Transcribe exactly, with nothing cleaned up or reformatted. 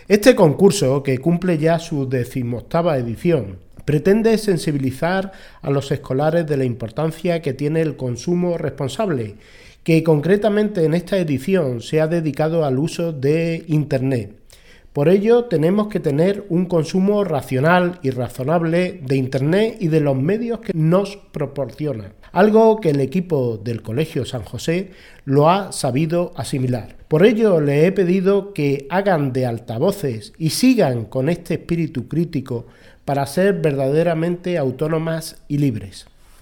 Este concurso, que cumple ya su decimoctava edición, pretende sensibilizar a los escolares de la importancia que tiene el consumo responsable, que concretamente en esta edición se ha dedicado al uso de Internet. Por ello, tenemos que tener un consumo racional y razonable de Internet y de los medios que nos proporcionan, algo que el equipo del Colegio San José lo ha sabido asimilar. Por ello, les he pedido que hagan de altavoces y sigan con este espíritu crítico para ser verdaderamente autónomas y libres.